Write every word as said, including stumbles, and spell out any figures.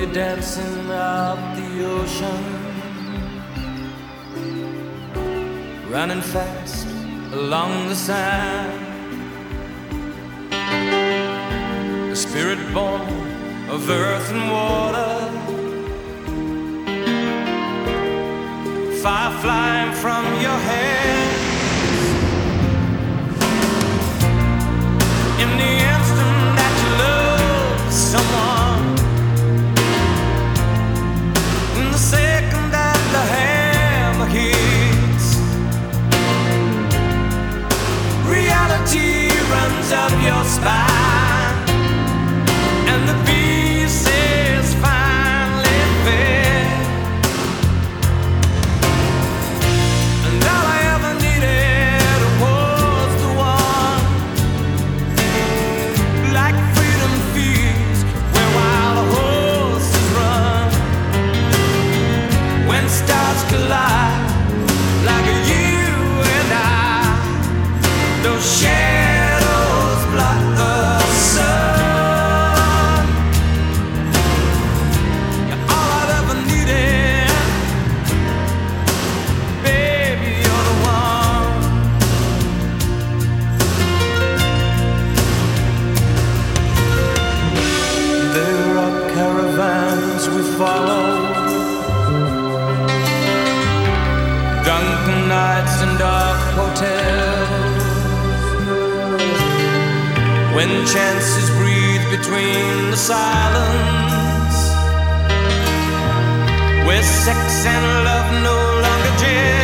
dancing up the ocean, running fast along the sand. The spirit born of earth and water, fire flying from your hands. In the instant that you love someone, in the second that the hammer hits, reality runs up your spine, and the pieces finally fit. And all I ever needed was the one, like freedom feels where wild horses run. When stars collide, like you and I, those shadows block the sun. You're all I've ever needed, baby, you're the one. There are caravans we follow, drunken nights and dark hotels, when chances breathe between the silence, where sex and love no longer gel.